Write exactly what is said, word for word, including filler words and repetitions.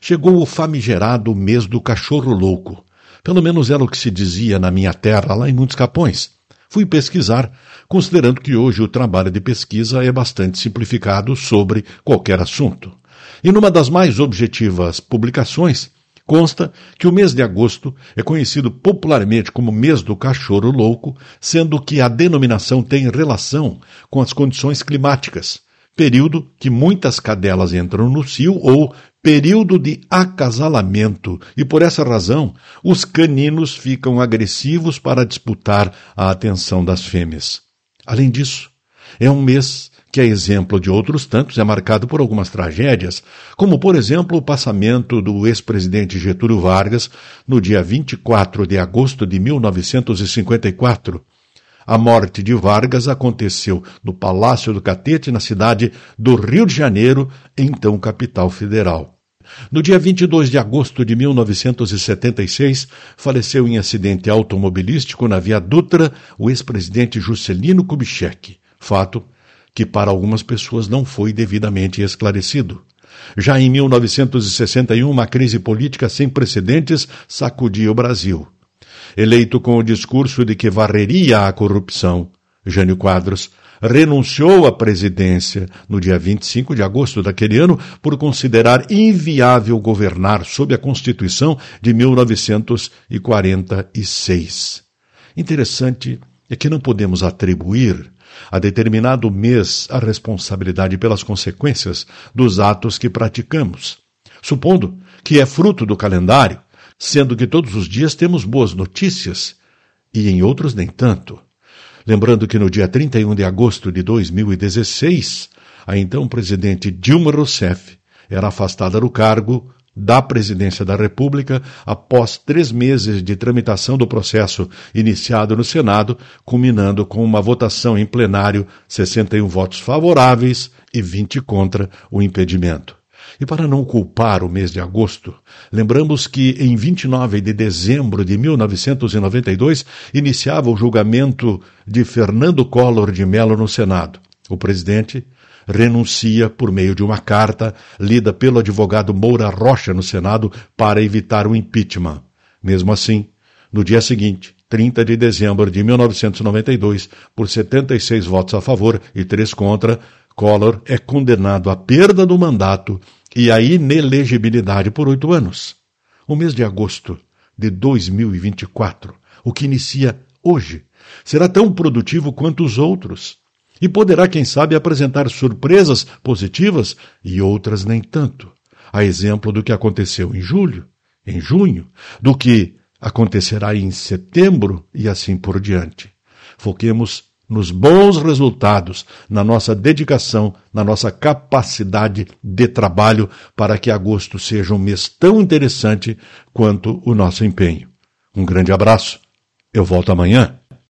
chegou o famigerado mês do cachorro louco. Pelo menos era o que se dizia na minha terra, lá em Muitos Capões. Fui pesquisar, considerando que hoje o trabalho de pesquisa é bastante simplificado sobre qualquer assunto. E numa das mais objetivas publicações, consta que o mês de agosto é conhecido popularmente como mês do cachorro louco, sendo que a denominação tem relação com as condições climáticas, período que muitas cadelas entram no cio ou período de acasalamento, e por essa razão os caninos ficam agressivos para disputar a atenção das fêmeas. Além disso, é um mês que, a exemplo de outros tantos, é marcado por algumas tragédias, como, por exemplo, o passamento do ex-presidente Getúlio Vargas no dia vinte e quatro de agosto de mil novecentos e cinquenta e quatro. A morte de Vargas aconteceu no Palácio do Catete, na cidade do Rio de Janeiro, então capital federal. No dia vinte e dois de agosto de mil novecentos e setenta e seis, faleceu em acidente automobilístico na Via Dutra o ex-presidente Juscelino Kubitschek, fato que para algumas pessoas não foi devidamente esclarecido. Já em mil novecentos e sessenta e um, uma crise política sem precedentes sacudia o Brasil. Eleito com o discurso de que varreria a corrupção, Jânio Quadros renunciou à presidência no dia vinte e cinco de agosto daquele ano por considerar inviável governar sob a Constituição de mil novecentos e quarenta e seis. Interessante é que não podemos atribuir a determinado mês a responsabilidade pelas consequências dos atos que praticamos, supondo que é fruto do calendário, sendo que todos os dias temos boas notícias e em outros nem tanto. Lembrando que no dia trinta e um de agosto de dois mil e dezesseis, a então presidente Dilma Rousseff era afastada do cargo da presidência da República após três meses de tramitação do processo iniciado no Senado, culminando com uma votação em plenário, sessenta e um votos favoráveis e vinte contra o impedimento. E para não culpar o mês de agosto, lembramos que em vinte e nove de dezembro de mil novecentos e noventa e dois iniciava o julgamento de Fernando Collor de Mello no Senado. O presidente renuncia por meio de uma carta lida pelo advogado Moura Rocha no Senado para evitar o impeachment. Mesmo assim, no dia seguinte, trinta de dezembro de mil novecentos e noventa e dois, por setenta e seis votos a favor e três contra, Collor é condenado à perda do mandato e à inelegibilidade por oito anos. O mês de agosto de dois mil e vinte e quatro, o que inicia hoje, será tão produtivo quanto os outros e poderá, quem sabe, apresentar surpresas positivas e outras nem tanto, a exemplo do que aconteceu em julho, em junho, do que acontecerá em setembro e assim por diante. Foquemos nos bons resultados, na nossa dedicação, na nossa capacidade de trabalho para que agosto seja um mês tão interessante quanto o nosso empenho. Um grande abraço. Eu volto amanhã.